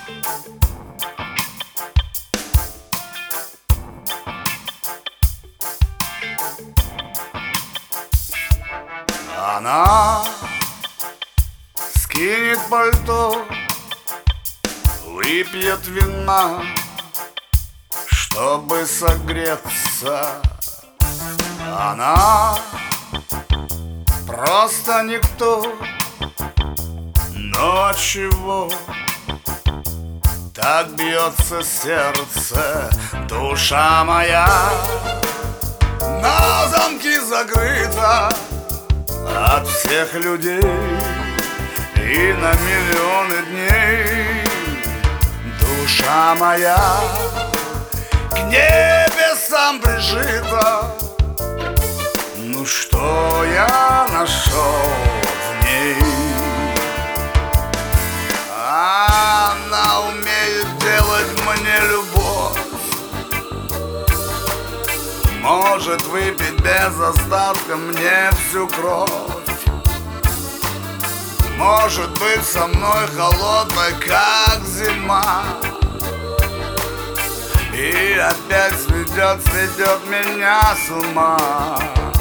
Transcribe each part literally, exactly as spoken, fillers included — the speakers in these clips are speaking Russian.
Она скинет пальто, выпьет вина, чтобы согреться. Она просто никто, но отчего так бьется сердце, душа моя на замки закрыта от всех людей и на миллионы дней. Душа моя к небесам прижита. Ну что я нашел в ней? Она умеет делать мне любовь, может выпить без остатка мне всю кровь, может быть со мной холодной, как зима, и опять сведет, сведет меня с ума.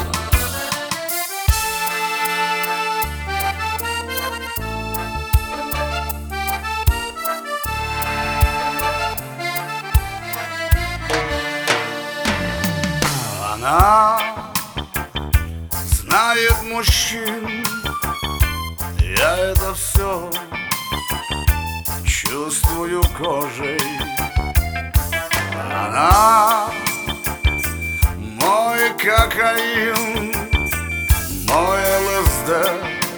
Она знает мужчин, я это все чувствую кожей. Она мой кокаин, мой ЛСД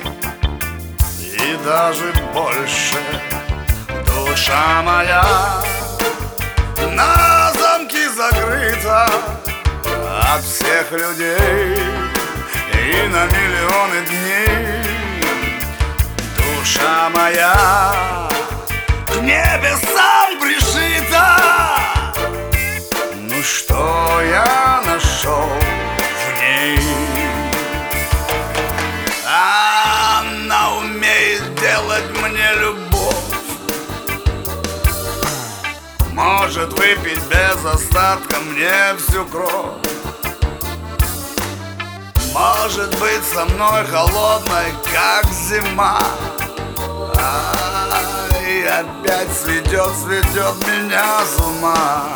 и даже больше. Душа моя на замки закрыта от всех людей и на миллионы дней. Душа моя к небесам пришита. Ну что я нашел в ней? Она умеет делать мне любовь, может выпить без остатка мне всю кровь, может быть со мной холодной, как зима, и опять сведет, сведет меня с ума.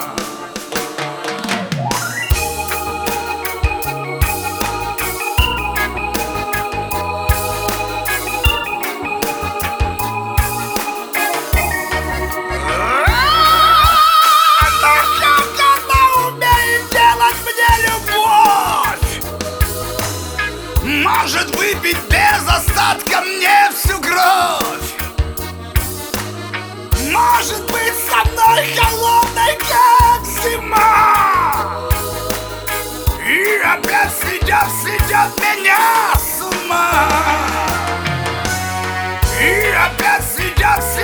Может выпить без остатка мне всю кровь, может быть со мной холодной, как зима, и опять сведет, сведет меня с ума, и опять сведет,